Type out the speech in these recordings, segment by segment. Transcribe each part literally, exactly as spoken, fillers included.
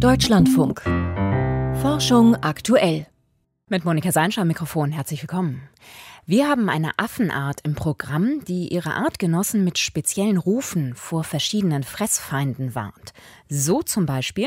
Deutschlandfunk. Forschung aktuell. Mit Monika Seinscher am Mikrofon. Herzlich willkommen. Wir haben eine Affenart im Programm, die ihre Artgenossen mit speziellen Rufen vor verschiedenen Fressfeinden warnt. So zum Beispiel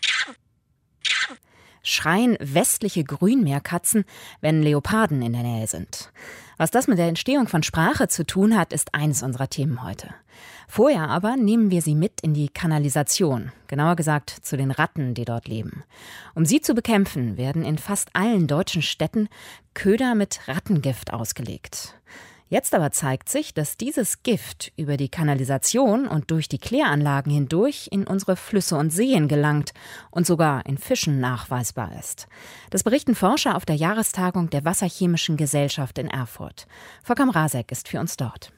schreien westliche Grünmeerkatzen, wenn Leoparden in der Nähe sind. Was das mit der Entstehung von Sprache zu tun hat, ist eines unserer Themen heute. Vorher aber nehmen wir Sie mit in die Kanalisation, genauer gesagt zu den Ratten, die dort leben. Um sie zu bekämpfen, werden in fast allen deutschen Städten Köder mit Rattengift ausgelegt. Jetzt aber zeigt sich, dass dieses Gift über die Kanalisation und durch die Kläranlagen hindurch in unsere Flüsse und Seen gelangt und sogar in Fischen nachweisbar ist. Das berichten Forscher auf der Jahrestagung der Wasserchemischen Gesellschaft in Erfurt. Volker Mrazek ist für uns dort.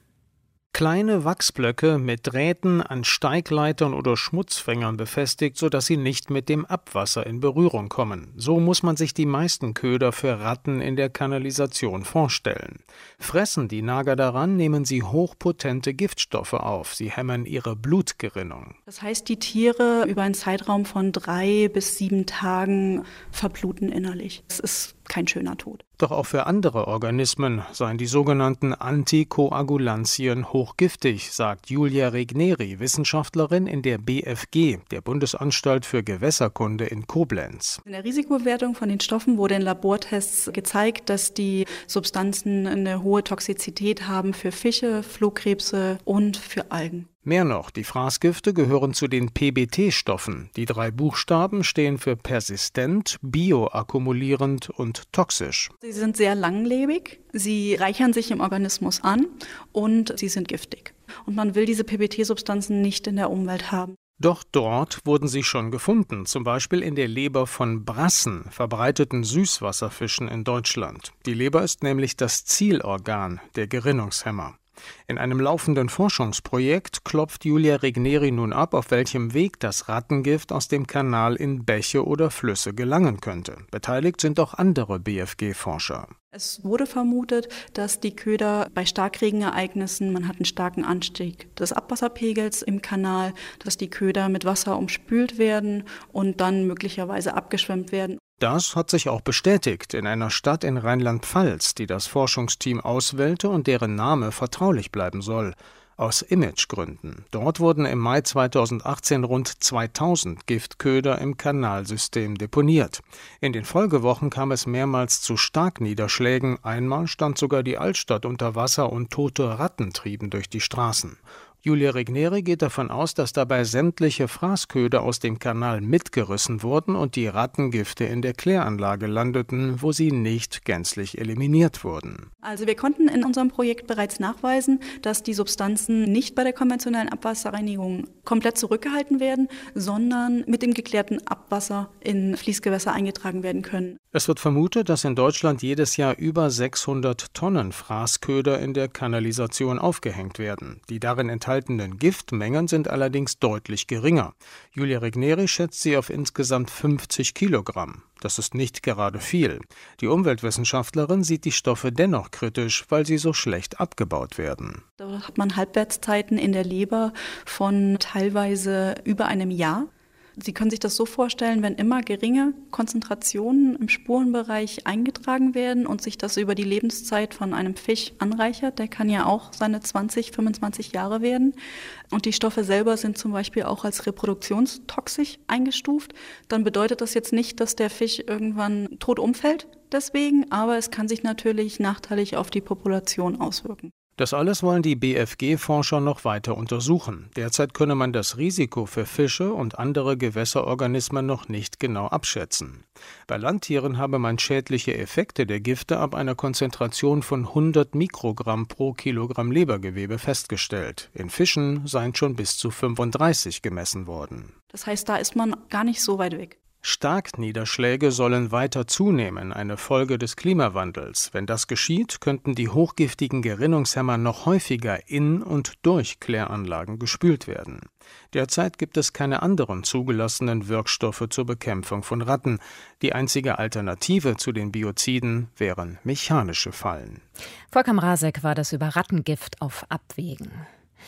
Kleine Wachsblöcke mit Drähten an Steigleitern oder Schmutzfängern befestigt, sodass sie nicht mit dem Abwasser in Berührung kommen. So muss man sich die meisten Köder für Ratten in der Kanalisation vorstellen. Fressen die Nager daran, nehmen sie hochpotente Giftstoffe auf. Sie hemmen ihre Blutgerinnung. Das heißt, die Tiere über einen Zeitraum von drei bis sieben Tagen verbluten innerlich. Das ist kein schöner Tod. Doch auch für andere Organismen seien die sogenannten Antikoagulantien hochgiftig, sagt Julia Regneri, Wissenschaftlerin in der B F G, der Bundesanstalt für Gewässerkunde in Koblenz. In der Risikobewertung von den Stoffen wurde in Labortests gezeigt, dass die Substanzen eine hohe Toxizität haben für Fische, Flohkrebse und für Algen. Mehr noch, die Fraßgifte gehören zu den P B T-Stoffen. Die drei Buchstaben stehen für persistent, bioakkumulierend und toxisch. Sie sind sehr langlebig, sie reichern sich im Organismus an und sie sind giftig. Und man will diese P B T-Substanzen nicht in der Umwelt haben. Doch dort wurden sie schon gefunden, zum Beispiel in der Leber von Brassen, verbreiteten Süßwasserfischen in Deutschland. Die Leber ist nämlich das Zielorgan der Gerinnungshemmer. In einem laufenden Forschungsprojekt klopft Julia Regneri nun ab, auf welchem Weg das Rattengift aus dem Kanal in Bäche oder Flüsse gelangen könnte. Beteiligt sind auch andere B F G-Forscher. Es wurde vermutet, dass die Köder bei Starkregenereignissen, man hat einen starken Anstieg des Abwasserpegels im Kanal, dass die Köder mit Wasser umspült werden und dann möglicherweise abgeschwemmt werden. Das hat sich auch bestätigt in einer Stadt in Rheinland-Pfalz, die das Forschungsteam auswählte und deren Name vertraulich bleiben soll. Aus Imagegründen. Dort wurden im Mai zweitausendachtzehn rund zweitausend Giftköder im Kanalsystem deponiert. In den Folgewochen kam es mehrmals zu Starkniederschlägen. Einmal stand sogar die Altstadt unter Wasser und tote Ratten trieben durch die Straßen. Julia Regneri geht davon aus, dass dabei sämtliche Fraßköder aus dem Kanal mitgerissen wurden und die Rattengifte in der Kläranlage landeten, wo sie nicht gänzlich eliminiert wurden. Also wir konnten in unserem Projekt bereits nachweisen, dass die Substanzen nicht bei der konventionellen Abwasserreinigung komplett zurückgehalten werden, sondern mit dem geklärten Abwasser in Fließgewässer eingetragen werden können. Es wird vermutet, dass in Deutschland jedes Jahr über sechshundert Tonnen Fraßköder in der Kanalisation aufgehängt werden. Die darin enthaltenen Giftmengen sind allerdings deutlich geringer. Julia Regneri schätzt sie auf insgesamt fünfzig Kilogramm. Das ist nicht gerade viel. Die Umweltwissenschaftlerin sieht die Stoffe dennoch kritisch, weil sie so schlecht abgebaut werden. Da hat man Halbwertszeiten in der Leber von teilweise über einem Jahr. Sie können sich das so vorstellen, wenn immer geringe Konzentrationen im Spurenbereich eingetragen werden und sich das über die Lebenszeit von einem Fisch anreichert, der kann ja auch seine zwanzig, fünfundzwanzig Jahre werden. Und die Stoffe selber sind zum Beispiel auch als reproduktionstoxisch eingestuft. Dann bedeutet das jetzt nicht, dass der Fisch irgendwann tot umfällt deswegen, aber es kann sich natürlich nachteilig auf die Population auswirken. Das alles wollen die B F G-Forscher noch weiter untersuchen. Derzeit könne man das Risiko für Fische und andere Gewässerorganismen noch nicht genau abschätzen. Bei Landtieren habe man schädliche Effekte der Gifte ab einer Konzentration von hundert Mikrogramm pro Kilogramm Lebergewebe festgestellt. In Fischen seien schon bis zu fünfunddreißig gemessen worden. Das heißt, da ist man gar nicht so weit weg. Starkniederschläge sollen weiter zunehmen, eine Folge des Klimawandels. Wenn das geschieht, könnten die hochgiftigen Gerinnungshemmer noch häufiger in und durch Kläranlagen gespült werden. Derzeit gibt es keine anderen zugelassenen Wirkstoffe zur Bekämpfung von Ratten. Die einzige Alternative zu den Bioziden wären mechanische Fallen. Volker Mrazek war das über Rattengift auf Abwägen.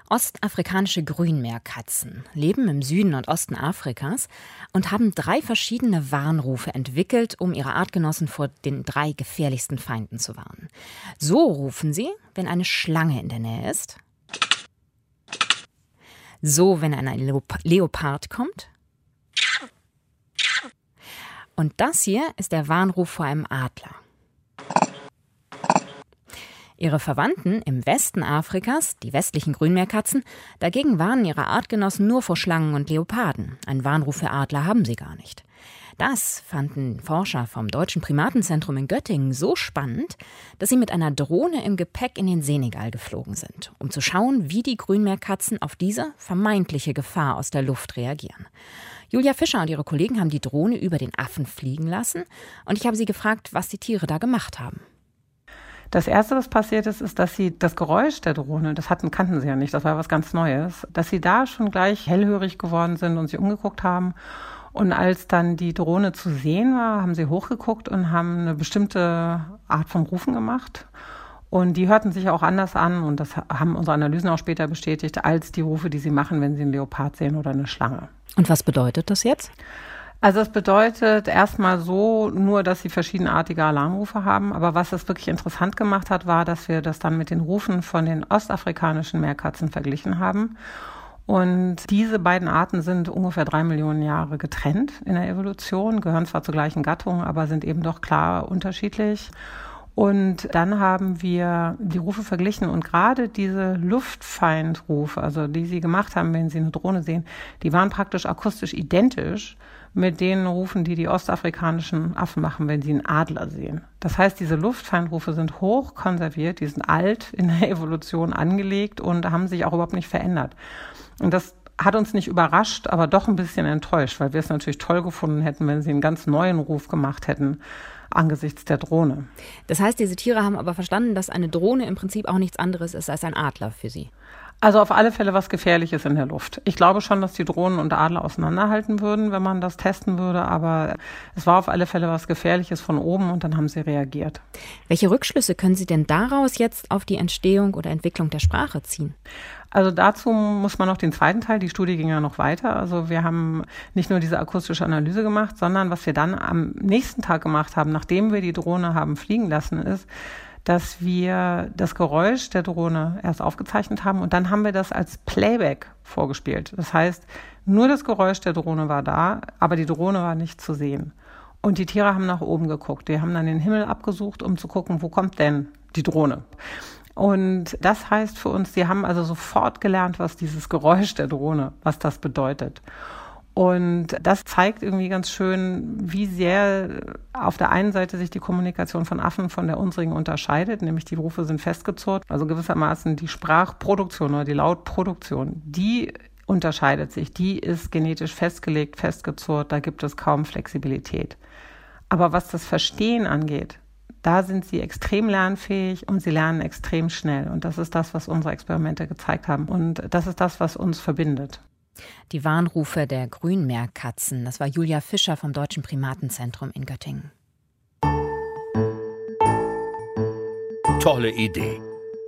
Ostafrikanische Grünmeerkatzen leben im Süden und Osten Afrikas und haben drei verschiedene Warnrufe entwickelt, um ihre Artgenossen vor den drei gefährlichsten Feinden zu warnen. So rufen sie, wenn eine Schlange in der Nähe ist. So, wenn ein Leop- Leopard kommt. Und das hier ist der Warnruf vor einem Adler. Ihre Verwandten im Westen Afrikas, die westlichen Grünmeerkatzen, dagegen warnen ihre Artgenossen nur vor Schlangen und Leoparden. Einen Warnruf für Adler haben sie gar nicht. Das fanden Forscher vom Deutschen Primatenzentrum in Göttingen so spannend, dass sie mit einer Drohne im Gepäck in den Senegal geflogen sind, um zu schauen, wie die Grünmeerkatzen auf diese vermeintliche Gefahr aus der Luft reagieren. Julia Fischer und ihre Kollegen haben die Drohne über den Affen fliegen lassen und ich habe sie gefragt, was die Tiere da gemacht haben. Das Erste, was passiert ist, ist, dass sie das Geräusch der Drohne, das hatten, kannten sie ja nicht, das war was ganz Neues, dass sie da schon gleich hellhörig geworden sind und sich umgeguckt haben. Und als dann die Drohne zu sehen war, haben sie hochgeguckt und haben eine bestimmte Art von Rufen gemacht. Und die hörten sich auch anders an und das haben unsere Analysen auch später bestätigt, als die Rufe, die sie machen, wenn sie einen Leopard sehen oder eine Schlange. Und was bedeutet das jetzt? Also es bedeutet erstmal so nur, dass sie verschiedenartige Alarmrufe haben. Aber was es wirklich interessant gemacht hat, war, dass wir das dann mit den Rufen von den ostafrikanischen Meerkatzen verglichen haben. Und diese beiden Arten sind ungefähr drei Millionen Jahre getrennt in der Evolution, gehören zwar zur gleichen Gattung, aber sind eben doch klar unterschiedlich. Und dann haben wir die Rufe verglichen und gerade diese Luftfeindrufe, also die sie gemacht haben, wenn sie eine Drohne sehen, die waren praktisch akustisch identisch mit den Rufen, die die ostafrikanischen Affen machen, wenn sie einen Adler sehen. Das heißt, diese Luftfeindrufe sind hoch konserviert, die sind alt in der Evolution angelegt und haben sich auch überhaupt nicht verändert. Und das hat uns nicht überrascht, aber doch ein bisschen enttäuscht, weil wir es natürlich toll gefunden hätten, wenn sie einen ganz neuen Ruf gemacht hätten angesichts der Drohne. Das heißt, diese Tiere haben aber verstanden, dass eine Drohne im Prinzip auch nichts anderes ist als ein Adler für sie. Also auf alle Fälle was Gefährliches in der Luft. Ich glaube schon, dass die Drohnen und Adler auseinanderhalten würden, wenn man das testen würde, aber es war auf alle Fälle was Gefährliches von oben und dann haben sie reagiert. Welche Rückschlüsse können Sie denn daraus jetzt auf die Entstehung oder Entwicklung der Sprache ziehen? Also dazu muss man noch den zweiten Teil, die Studie ging ja noch weiter. Also wir haben nicht nur diese akustische Analyse gemacht, sondern was wir dann am nächsten Tag gemacht haben, nachdem wir die Drohne haben fliegen lassen, ist, dass wir das Geräusch der Drohne erst aufgezeichnet haben und dann haben wir das als Playback vorgespielt. Das heißt, nur das Geräusch der Drohne war da, aber die Drohne war nicht zu sehen. Und die Tiere haben nach oben geguckt. Die haben dann den Himmel abgesucht, um zu gucken, wo kommt denn die Drohne? Und das heißt für uns, sie haben also sofort gelernt, was dieses Geräusch der Drohne, was das bedeutet. Und das zeigt irgendwie ganz schön, wie sehr auf der einen Seite sich die Kommunikation von Affen von der unsrigen unterscheidet, nämlich die Rufe sind festgezurrt. Also gewissermaßen die Sprachproduktion oder die Lautproduktion, die unterscheidet sich. Die ist genetisch festgelegt, festgezurrt, da gibt es kaum Flexibilität. Aber was das Verstehen angeht, da sind sie extrem lernfähig und sie lernen extrem schnell. Und das ist das, was unsere Experimente gezeigt haben. Und das ist das, was uns verbindet. Die Warnrufe der Grünmeerkatzen. Das war Julia Fischer vom Deutschen Primatenzentrum in Göttingen. Tolle Idee.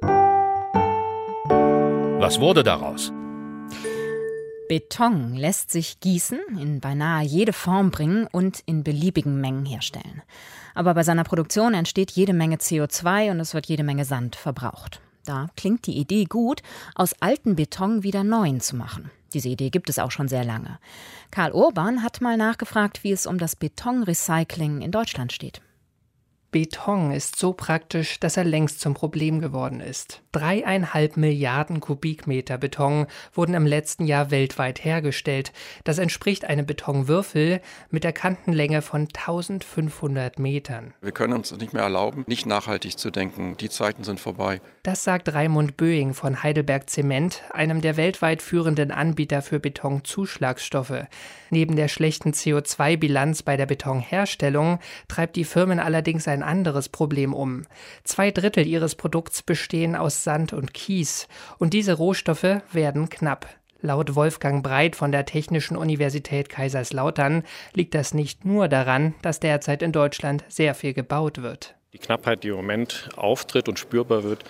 Was wurde daraus? Beton lässt sich gießen, in beinahe jede Form bringen und in beliebigen Mengen herstellen. Aber bei seiner Produktion entsteht jede Menge C O zwei und es wird jede Menge Sand verbraucht. Da klingt die Idee gut, aus alten Beton wieder neuen zu machen. Diese Idee gibt es auch schon sehr lange. Karl Urban hat mal nachgefragt, wie es um das Betonrecycling in Deutschland steht. Beton ist so praktisch, dass er längst zum Problem geworden ist. Dreieinhalb Milliarden Kubikmeter Beton wurden im letzten Jahr weltweit hergestellt. Das entspricht einem Betonwürfel mit der Kantenlänge von eintausendfünfhundert Metern. Wir können uns nicht mehr erlauben, nicht nachhaltig zu denken. Die Zeiten sind vorbei. Das sagt Raimund Böing von Heidelberg Zement, einem der weltweit führenden Anbieter für Betonzuschlagsstoffe. Neben der schlechten C O zwei Bilanz bei der Betonherstellung treibt die Firmen allerdings ein anderes Problem um. Zwei Drittel ihres Produkts bestehen aus Sand und Kies. Und diese Rohstoffe werden knapp. Laut Wolfgang Breit von der Technischen Universität Kaiserslautern liegt das nicht nur daran, dass derzeit in Deutschland sehr viel gebaut wird. Die Knappheit, die im Moment auftritt und spürbar wird,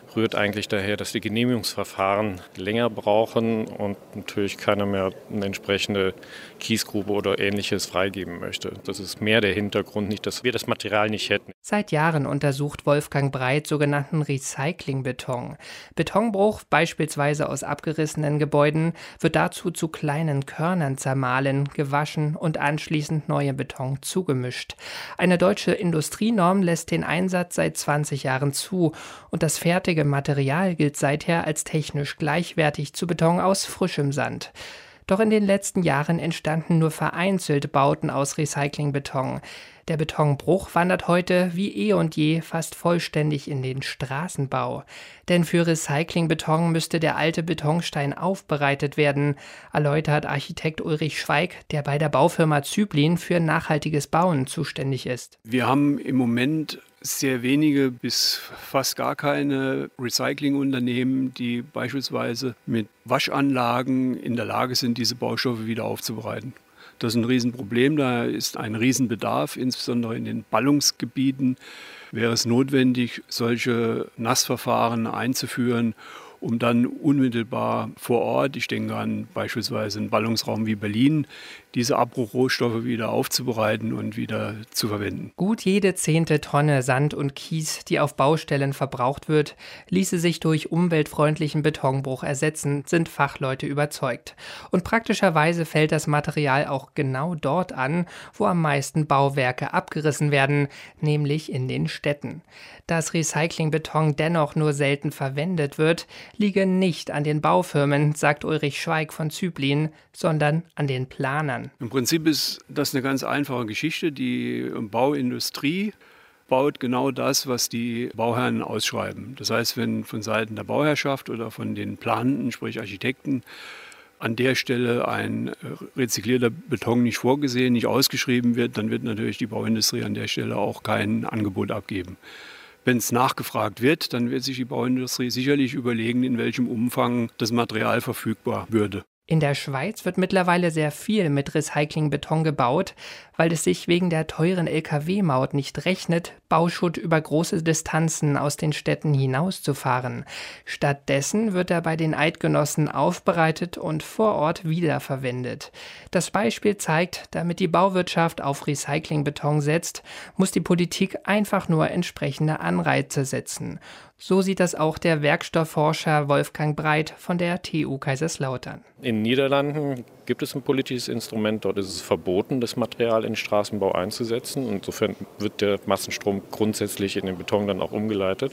rührt eigentlich daher, dass die Genehmigungsverfahren länger brauchen und natürlich keiner mehr eine entsprechende Kiesgrube oder Ähnliches freigeben möchte. Das ist mehr der Hintergrund, nicht, dass wir das Material nicht hätten. Seit Jahren untersucht Wolfgang Breit sogenannten Recyclingbeton. Betonbruch, beispielsweise aus abgerissenen Gebäuden, wird dazu zu kleinen Körnern zermahlen, gewaschen und anschließend neuer Beton zugemischt. Eine deutsche Industrienorm lässt den Einsatz seit zwanzig Jahren zu und das fertige Material gilt seither als technisch gleichwertig zu Beton aus frischem Sand. Doch in den letzten Jahren entstanden nur vereinzelt Bauten aus Recyclingbeton. Der Betonbruch wandert heute wie eh und je fast vollständig in den Straßenbau. Denn für Recyclingbeton müsste der alte Betonstein aufbereitet werden, erläutert Architekt Ulrich Schweig, der bei der Baufirma Züblin für nachhaltiges Bauen zuständig ist. Wir haben im Moment sehr wenige bis fast gar keine Recyclingunternehmen, die beispielsweise mit Waschanlagen in der Lage sind, diese Baustoffe wieder aufzubereiten. Das ist ein Riesenproblem, da ist ein Riesenbedarf, insbesondere in den Ballungsgebieten wäre es notwendig, solche Nassverfahren einzuführen, um dann unmittelbar vor Ort, ich denke an beispielsweise einen Ballungsraum wie Berlin, diese Abbruchrohstoffe wieder aufzubereiten und wieder zu verwenden. Gut jede zehnte Tonne Sand und Kies, die auf Baustellen verbraucht wird, ließe sich durch umweltfreundlichen Betonbruch ersetzen, sind Fachleute überzeugt. Und praktischerweise fällt das Material auch genau dort an, wo am meisten Bauwerke abgerissen werden, nämlich in den Städten. Dass Recyclingbeton dennoch nur selten verwendet wird, liege nicht an den Baufirmen, sagt Ulrich Schweig von Züblin, sondern an den Planern. Im Prinzip ist das eine ganz einfache Geschichte. Die Bauindustrie baut genau das, was die Bauherren ausschreiben. Das heißt, wenn von Seiten der Bauherrschaft oder von den Planenden, sprich Architekten, an der Stelle ein rezyklierter Beton nicht vorgesehen, nicht ausgeschrieben wird, dann wird natürlich die Bauindustrie an der Stelle auch kein Angebot abgeben. Wenn es nachgefragt wird, dann wird sich die Bauindustrie sicherlich überlegen, in welchem Umfang das Material verfügbar würde. In der Schweiz wird mittlerweile sehr viel mit Recyclingbeton gebaut, weil es sich wegen der teuren L K W-Maut nicht rechnet, Bauschutt über große Distanzen aus den Städten hinauszufahren. Stattdessen wird er bei den Eidgenossen aufbereitet und vor Ort wiederverwendet. Das Beispiel zeigt, damit die Bauwirtschaft auf Recyclingbeton setzt, muss die Politik einfach nur entsprechende Anreize setzen. So sieht das auch der Werkstoffforscher Wolfgang Breit von der T U Kaiserslautern. In den Niederlanden gibt es ein politisches Instrument. Dort ist es verboten, das Material in den Straßenbau einzusetzen. Insofern wird der Massenstrom grundsätzlich in den Beton dann auch umgeleitet.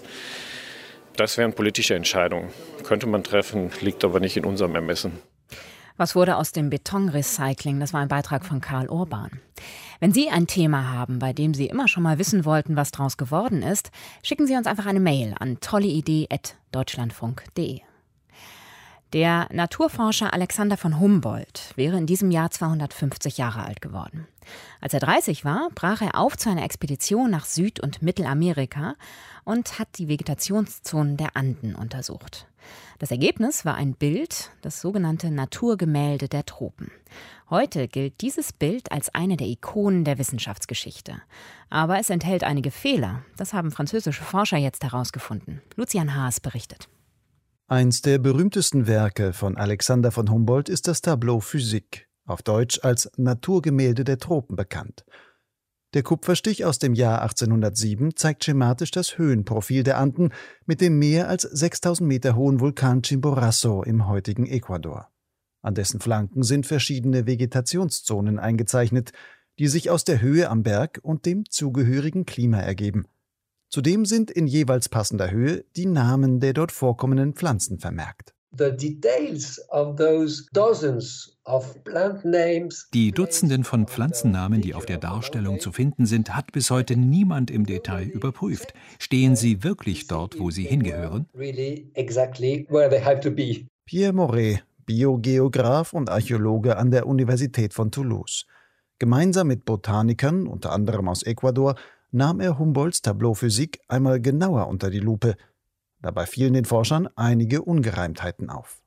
Das wären politische Entscheidungen. Könnte man treffen, liegt aber nicht in unserem Ermessen. Was wurde aus dem Betonrecycling? Das war ein Beitrag von Karl Urban. Wenn Sie ein Thema haben, bei dem Sie immer schon mal wissen wollten, was draus geworden ist, schicken Sie uns einfach eine Mail an tolleidee at deutschlandfunk punkt de. Der Naturforscher Alexander von Humboldt wäre in diesem Jahr zweihundertfünfzig Jahre alt geworden. Als er dreißig war, brach er auf zu einer Expedition nach Süd- und Mittelamerika und hat die Vegetationszonen der Anden untersucht. Das Ergebnis war ein Bild, das sogenannte Naturgemälde der Tropen. Heute gilt dieses Bild als eine der Ikonen der Wissenschaftsgeschichte. Aber es enthält einige Fehler. Das haben französische Forscher jetzt herausgefunden. Lucian Haas berichtet. Eins der berühmtesten Werke von Alexander von Humboldt ist das Tableau Physique, auf Deutsch als Naturgemälde der Tropen bekannt. Der Kupferstich aus dem Jahr achtzehnhundertsieben zeigt schematisch das Höhenprofil der Anden mit dem mehr als sechstausend Meter hohen Vulkan Chimborazo im heutigen Ecuador. An dessen Flanken sind verschiedene Vegetationszonen eingezeichnet, die sich aus der Höhe am Berg und dem zugehörigen Klima ergeben. Zudem sind in jeweils passender Höhe die Namen der dort vorkommenden Pflanzen vermerkt. Die Dutzenden von Pflanzennamen, die auf der Darstellung zu finden sind, hat bis heute niemand im Detail überprüft. Stehen sie wirklich dort, wo sie hingehören? Pierre Moret, Biogeograph und Archäologe an der Universität von Toulouse. Gemeinsam mit Botanikern, unter anderem aus Ecuador, nahm er Humboldts Tableau Physique einmal genauer unter die Lupe. Dabei fielen den Forschern einige Ungereimtheiten auf.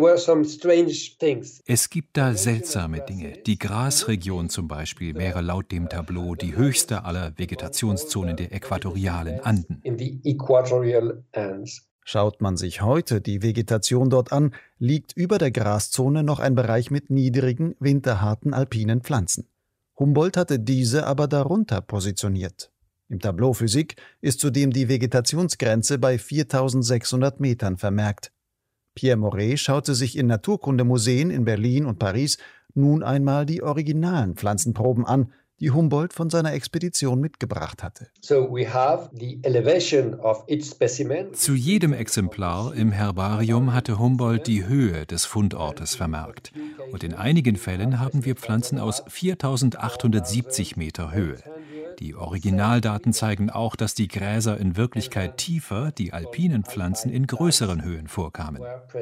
Es gibt da seltsame Dinge. Die Grasregion zum Beispiel wäre laut dem Tableau die höchste aller Vegetationszonen der äquatorialen Anden. Schaut man sich heute die Vegetation dort an, liegt über der Graszone noch ein Bereich mit niedrigen, winterharten alpinen Pflanzen. Humboldt hatte diese aber darunter positioniert. Im Tableau Physik ist zudem die Vegetationsgrenze bei viertausendsechshundert Metern vermerkt. Pierre Moret schaute sich in Naturkundemuseen in Berlin und Paris nun einmal die originalen Pflanzenproben an, die Humboldt von seiner Expedition mitgebracht hatte. Zu jedem Exemplar im Herbarium hatte Humboldt die Höhe des Fundortes vermerkt. Und in einigen Fällen haben wir Pflanzen aus viertausendachthundertsiebzig Meter Höhe. Die Originaldaten zeigen auch, dass die Gräser in Wirklichkeit tiefer, die alpinen Pflanzen in größeren Höhen vorkamen.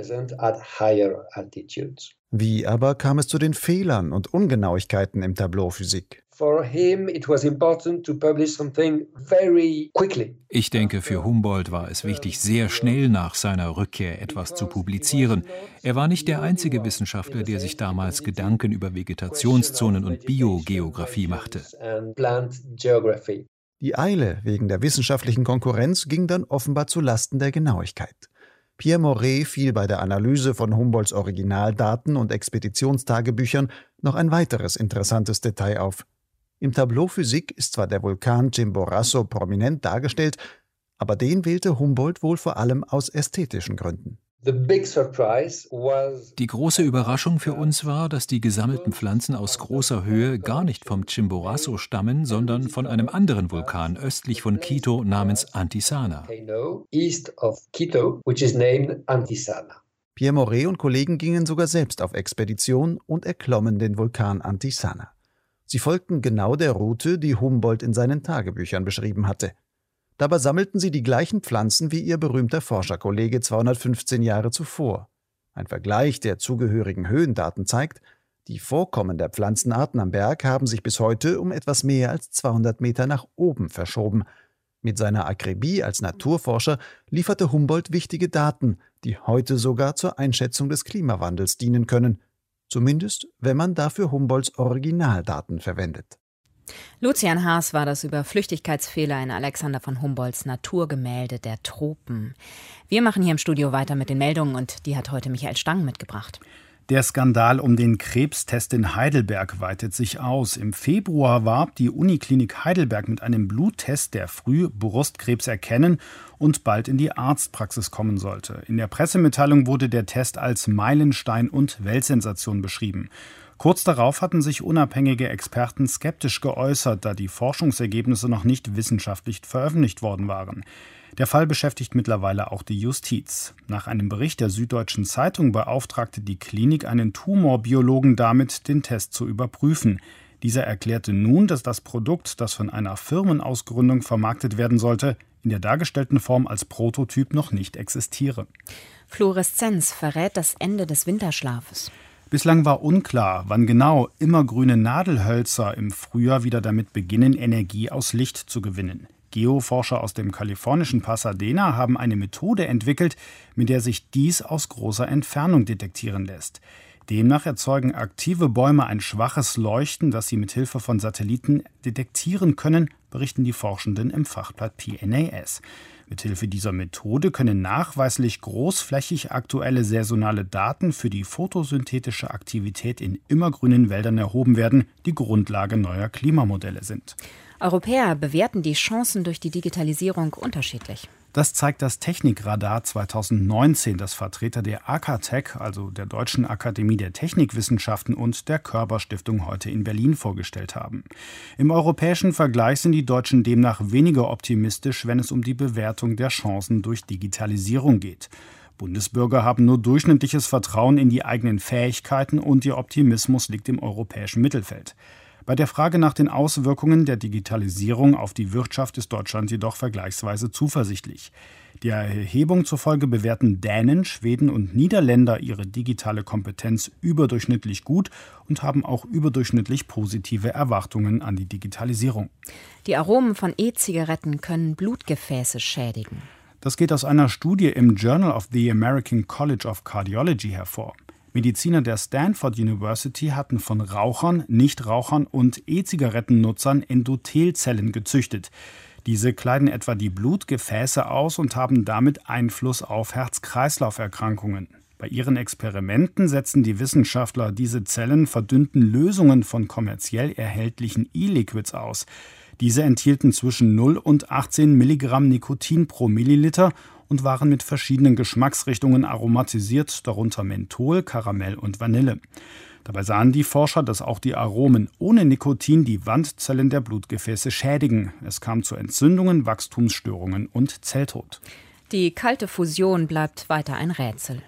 Wie aber kam es zu den Fehlern und Ungenauigkeiten im Tableau Physik? Ich denke, für Humboldt war es wichtig, sehr schnell nach seiner Rückkehr etwas zu publizieren. Er war nicht der einzige Wissenschaftler, der sich damals Gedanken über Vegetationszonen und Biogeographie machte. Die Eile wegen der wissenschaftlichen Konkurrenz ging dann offenbar zu Lasten der Genauigkeit. Pierre Moret fiel bei der Analyse von Humboldts Originaldaten und Expeditionstagebüchern noch ein weiteres interessantes Detail auf. Im Tableau Physik ist zwar der Vulkan Chimborazo prominent dargestellt, aber den wählte Humboldt wohl vor allem aus ästhetischen Gründen. Die große Überraschung für uns war, dass die gesammelten Pflanzen aus großer Höhe gar nicht vom Chimborazo stammen, sondern von einem anderen Vulkan östlich von Quito namens Antisana. Pierre Moret und Kollegen gingen sogar selbst auf Expedition und erklommen den Vulkan Antisana. Sie folgten genau der Route, die Humboldt in seinen Tagebüchern beschrieben hatte. Dabei sammelten sie die gleichen Pflanzen wie ihr berühmter Forscherkollege zweihundertfünfzehn Jahre zuvor. Ein Vergleich der zugehörigen Höhendaten zeigt, die Vorkommen der Pflanzenarten am Berg haben sich bis heute um etwas mehr als zweihundert Meter nach oben verschoben. Mit seiner Akribie als Naturforscher lieferte Humboldt wichtige Daten, die heute sogar zur Einschätzung des Klimawandels dienen können. Zumindest, wenn man dafür Humboldts Originaldaten verwendet. Lucian Haas war das über Flüchtigkeitsfehler in Alexander von Humboldts Naturgemälde der Tropen. Wir machen hier im Studio weiter mit den Meldungen und die hat heute Michael Stang mitgebracht. Der Skandal um den Krebstest in Heidelberg weitet sich aus. Im Februar warb die Uniklinik Heidelberg mit einem Bluttest, der früh Brustkrebs erkennen und bald in die Arztpraxis kommen sollte. In der Pressemitteilung wurde der Test als Meilenstein und Weltsensation beschrieben. Kurz darauf hatten sich unabhängige Experten skeptisch geäußert, da die Forschungsergebnisse noch nicht wissenschaftlich veröffentlicht worden waren. Der Fall beschäftigt mittlerweile auch die Justiz. Nach einem Bericht der Süddeutschen Zeitung beauftragte die Klinik einen Tumorbiologen damit, den Test zu überprüfen. Dieser erklärte nun, dass das Produkt, das von einer Firmenausgründung vermarktet werden sollte, in der dargestellten Form als Prototyp noch nicht existiere. Fluoreszenz verrät das Ende des Winterschlafes. Bislang war unklar, wann genau immergrüne Nadelhölzer im Frühjahr wieder damit beginnen, Energie aus Licht zu gewinnen. Geoforscher aus dem kalifornischen Pasadena haben eine Methode entwickelt, mit der sich dies aus großer Entfernung detektieren lässt. Demnach erzeugen aktive Bäume ein schwaches Leuchten, das sie mit Hilfe von Satelliten detektieren können, berichten die Forschenden im Fachblatt P N A S. Mithilfe dieser Methode können nachweislich großflächig aktuelle saisonale Daten für die photosynthetische Aktivität in immergrünen Wäldern erhoben werden, die Grundlage neuer Klimamodelle sind. Europäer bewerten die Chancen durch die Digitalisierung unterschiedlich. Das zeigt das Technikradar zweitausendneunzehn, das Vertreter der AKTech, also der Deutschen Akademie der Technikwissenschaften und der Körber-Stiftung heute in Berlin vorgestellt haben. Im europäischen Vergleich sind die Deutschen demnach weniger optimistisch, wenn es um die Bewertung der Chancen durch Digitalisierung geht. Bundesbürger haben nur durchschnittliches Vertrauen in die eigenen Fähigkeiten und ihr Optimismus liegt im europäischen Mittelfeld. Bei der Frage nach den Auswirkungen der Digitalisierung auf die Wirtschaft ist Deutschland jedoch vergleichsweise zuversichtlich. Der Erhebung zufolge bewerten Dänen, Schweden und Niederländer ihre digitale Kompetenz überdurchschnittlich gut und haben auch überdurchschnittlich positive Erwartungen an die Digitalisierung. Die Aromen von E-Zigaretten können Blutgefäße schädigen. Das geht aus einer Studie im Journal of the American College of Cardiology hervor. Mediziner der Stanford University hatten von Rauchern, Nichtrauchern und E-Zigarettennutzern Endothelzellen gezüchtet. Diese kleiden etwa die Blutgefäße aus und haben damit Einfluss auf Herz-Kreislauf-Erkrankungen. Bei ihren Experimenten setzen die Wissenschaftler diese Zellen verdünnten Lösungen von kommerziell erhältlichen E-Liquids aus. Diese enthielten zwischen null und achtzehn Milligramm Nikotin pro Milliliter und waren mit verschiedenen Geschmacksrichtungen aromatisiert, darunter Menthol, Karamell und Vanille. Dabei sahen die Forscher, dass auch die Aromen ohne Nikotin die Wandzellen der Blutgefäße schädigen. Es kam zu Entzündungen, Wachstumsstörungen und Zelltod. Die kalte Fusion bleibt weiter ein Rätsel.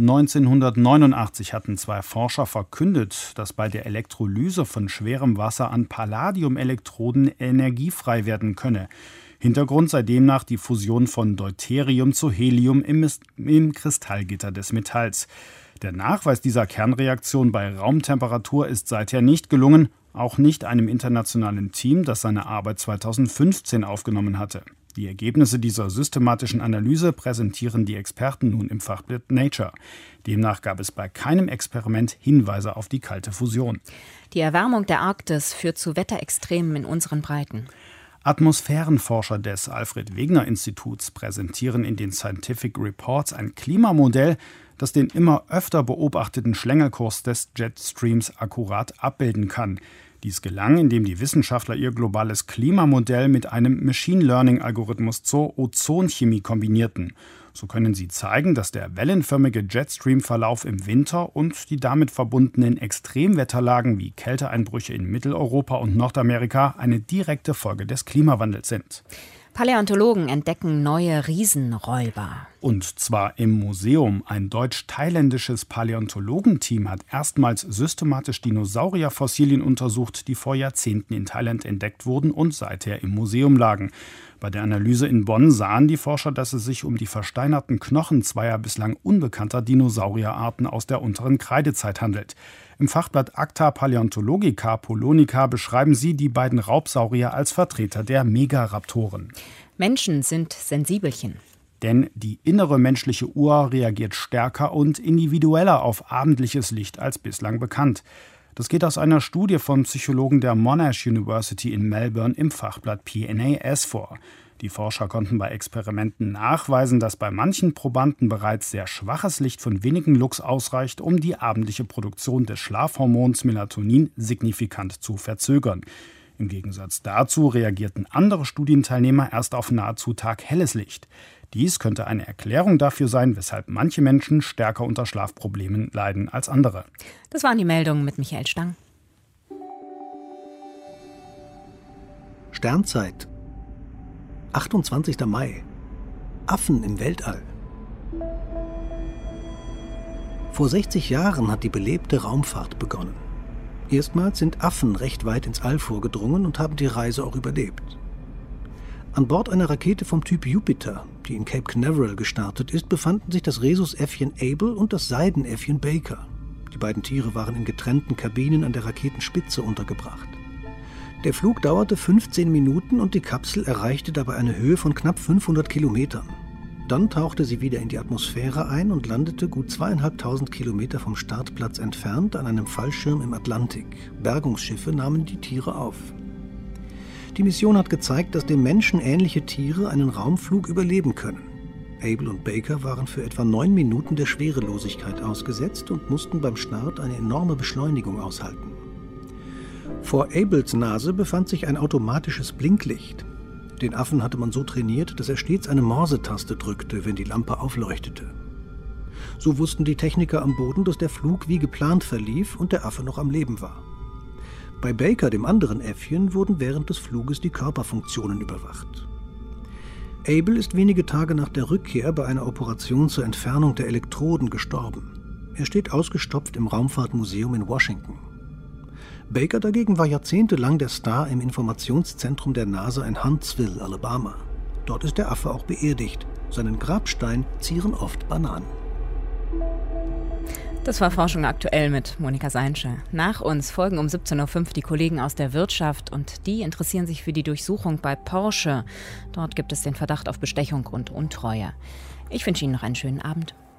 neunzehnhundertneunundachtzig hatten zwei Forscher verkündet, dass bei der Elektrolyse von schwerem Wasser an Palladiumelektroden Energie frei werden könne. Hintergrund sei demnach die Fusion von Deuterium zu Helium im, im Kristallgitter des Metalls. Der Nachweis dieser Kernreaktion bei Raumtemperatur ist seither nicht gelungen, auch nicht einem internationalen Team, das seine Arbeit zweitausendfünfzehn aufgenommen hatte. Die Ergebnisse dieser systematischen Analyse präsentieren die Experten nun im Fachblatt Nature. Demnach gab es bei keinem Experiment Hinweise auf die kalte Fusion. Die Erwärmung der Arktis führt zu Wetterextremen in unseren Breiten. Atmosphärenforscher des Alfred-Wegener-Instituts präsentieren in den Scientific Reports ein Klimamodell, das den immer öfter beobachteten Schlängelkurs des Jetstreams akkurat abbilden kann. Dies gelang, indem die Wissenschaftler ihr globales Klimamodell mit einem Machine-Learning-Algorithmus zur Ozonchemie kombinierten. So können sie zeigen, dass der wellenförmige Jetstream-Verlauf im Winter und die damit verbundenen Extremwetterlagen wie Kälteeinbrüche in Mitteleuropa und Nordamerika eine direkte Folge des Klimawandels sind. Paläontologen entdecken neue Riesenräuber. Und zwar im Museum. Ein deutsch-thailändisches Paläontologenteam hat erstmals systematisch Dinosaurierfossilien untersucht, die vor Jahrzehnten in Thailand entdeckt wurden und seither im Museum lagen. Bei der Analyse in Bonn sahen die Forscher, dass es sich um die versteinerten Knochen zweier bislang unbekannter Dinosaurierarten aus der unteren Kreidezeit handelt. Im Fachblatt Acta Paleontologica Polonica beschreiben sie die beiden Raubsaurier als Vertreter der Megaraptoren. Menschen sind Sensibelchen. Denn die innere menschliche Uhr reagiert stärker und individueller auf abendliches Licht als bislang bekannt. Das geht aus einer Studie von Psychologen der Monash University in Melbourne im Fachblatt P N A S vor. Die Forscher konnten bei Experimenten nachweisen, dass bei manchen Probanden bereits sehr schwaches Licht von wenigen Lux ausreicht, um die abendliche Produktion des Schlafhormons Melatonin signifikant zu verzögern. Im Gegensatz dazu reagierten andere Studienteilnehmer erst auf nahezu taghelles Licht. Dies könnte eine Erklärung dafür sein, weshalb manche Menschen stärker unter Schlafproblemen leiden als andere. Das waren die Meldungen mit Michael Stang. Sternzeit. achtundzwanzigster Mai. Affen im Weltall. Vor sechzig Jahren hat die belebte Raumfahrt begonnen. Erstmals sind Affen recht weit ins All vorgedrungen und haben die Reise auch überlebt. An Bord einer Rakete vom Typ Jupiter, die in Cape Canaveral gestartet ist, befanden sich das Rhesusäffchen Able und das Seidenäffchen Baker. Die beiden Tiere waren in getrennten Kabinen an der Raketenspitze untergebracht. Der Flug dauerte fünfzehn Minuten und die Kapsel erreichte dabei eine Höhe von knapp fünfhundert Kilometern. Dann tauchte sie wieder in die Atmosphäre ein und landete gut zweieinhalbtausend Kilometer vom Startplatz entfernt an einem Fallschirm im Atlantik. Bergungsschiffe nahmen die Tiere auf. Die Mission hat gezeigt, dass dem Menschen ähnliche Tiere einen Raumflug überleben können. Able und Baker waren für etwa neun Minuten der Schwerelosigkeit ausgesetzt und mussten beim Start eine enorme Beschleunigung aushalten. Vor Ables Nase befand sich ein automatisches Blinklicht. Den Affen hatte man so trainiert, dass er stets eine Morsetaste drückte, wenn die Lampe aufleuchtete. So wussten die Techniker am Boden, dass der Flug wie geplant verlief und der Affe noch am Leben war. Bei Baker, dem anderen Äffchen, wurden während des Fluges die Körperfunktionen überwacht. Able ist wenige Tage nach der Rückkehr bei einer Operation zur Entfernung der Elektroden gestorben. Er steht ausgestopft im Raumfahrtmuseum in Washington. Baker dagegen war jahrzehntelang der Star im Informationszentrum der NASA in Huntsville, Alabama. Dort ist der Affe auch beerdigt. Seinen Grabstein zieren oft Bananen. Das war Forschung aktuell mit Monika Seinsche. Nach uns folgen um siebzehn Uhr fünf die Kollegen aus der Wirtschaft und die interessieren sich für die Durchsuchung bei Porsche. Dort gibt es den Verdacht auf Bestechung und Untreue. Ich wünsche Ihnen noch einen schönen Abend.